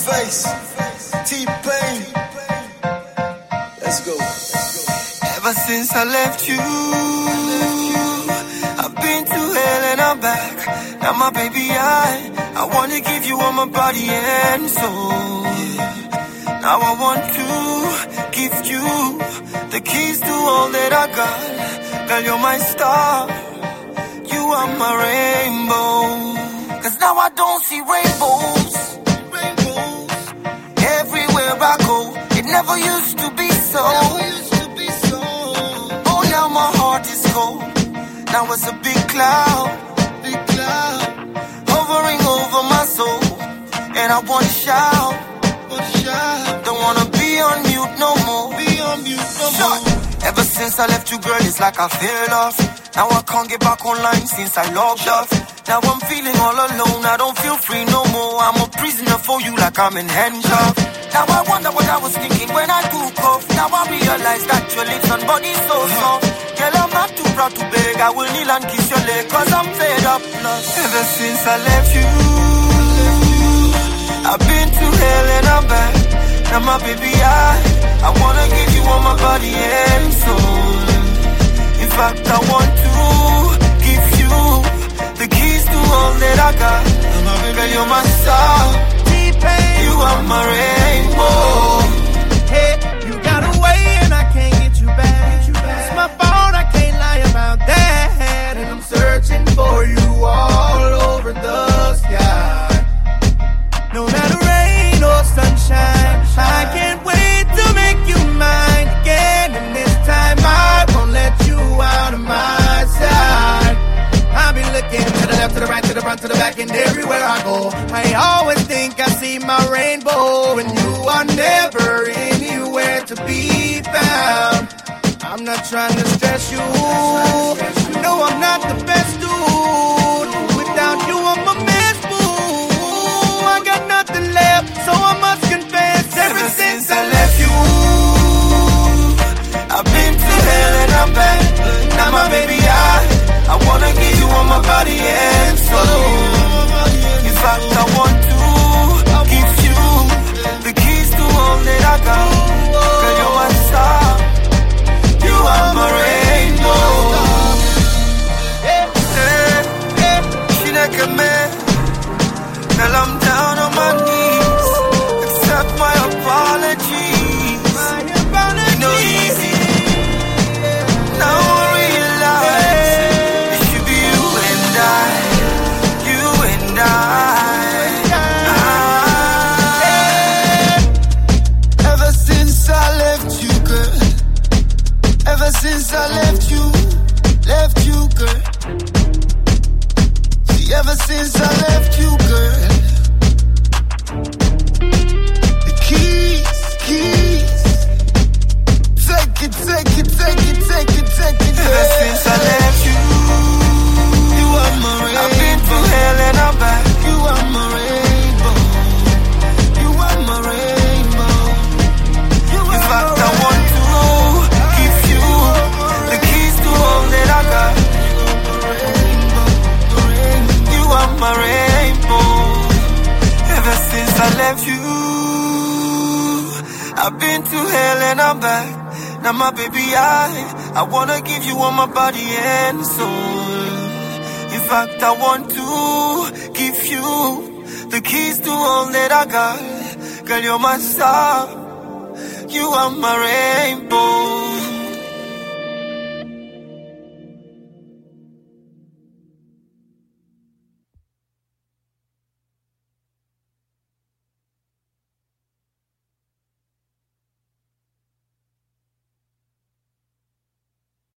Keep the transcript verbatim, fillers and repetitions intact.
Face, T-Pain. Let's go. Ever since I left you, I've been to hell and I'm back. Now my baby, I, I wanna give you all my body and soul. Now I want to give you the keys to all that I got. Girl, you're my star, you are my rainbow. Cause now I don't see rainbows, rainbows everywhere I go. It never used to be so. Oh, now my heart is cold. Now it's a big cloud, big cloud hovering over my soul. And I wanna shout, wanna shout. Don't wanna be on mute no more. Be on mute no more. Ever since I left you, girl, it's like I fell off. Now I can't get back online since I logged off. Now I'm feeling all alone, I don't feel free no more. I'm a prisoner for you like I'm in handcuffs. Now I wonder what I was thinking when I took off. Now I realize that your lips and body so soft. Girl, I'm not too proud to beg, I will kneel and kiss your leg, cause I'm fed up. Ever since I left you, I've been to hell and I'm back. Now my baby, I, I wanna give you all my body and soul. In fact, I want to give you the keys to all that I got. Girl, you're my star, you are my rainbow. Hey, you got away and I can't get you back. It's my fault, I can't lie about that. And I'm searching for you all over the sky. No matter rain or sunshine, I can't wait to make you mine again. And this time I won't let you out of my sight. I'll be looking to the left, to the right, to the front, to the back, and everywhere I go. I always think I see my rainbow, and you are never anywhere to be found. I'm not trying to stress you. You know I'm not the best dude. Without you, I'm a mess, boo. I got nothing left, so I must confess. Ever, Ever since I left you, I've been to hell and I'm back. Now my baby, I, I wanna give you all my body and soul. In fact, I want to give you the keys to all that I got. Girl, you're my star, you are my rainbow. Hey, hey, she like a man. Girl, I'm down on my knees. Accept my apologies. You know easy. Now I realize it should be you and I, you and I. Ever since I left you, girl. Ever since I left you, left you, girl. See, ever since I left you, girl. The keys, keys. Take it, take it, take it, take it, take it. Ever yeah. since I left you, you are my rainbow. I've been through hell and I'm back. You are my rainbow. You are my rainbow. You are In fact, I want to give you the keys to all that I got. You are my rainbow. Ever since I left you, I've been to hell and I'm back. Now my baby, I, I wanna give you all my body and soul. In fact, I want to give you the keys to all that I got. Girl, you're my star, you are my rainbow.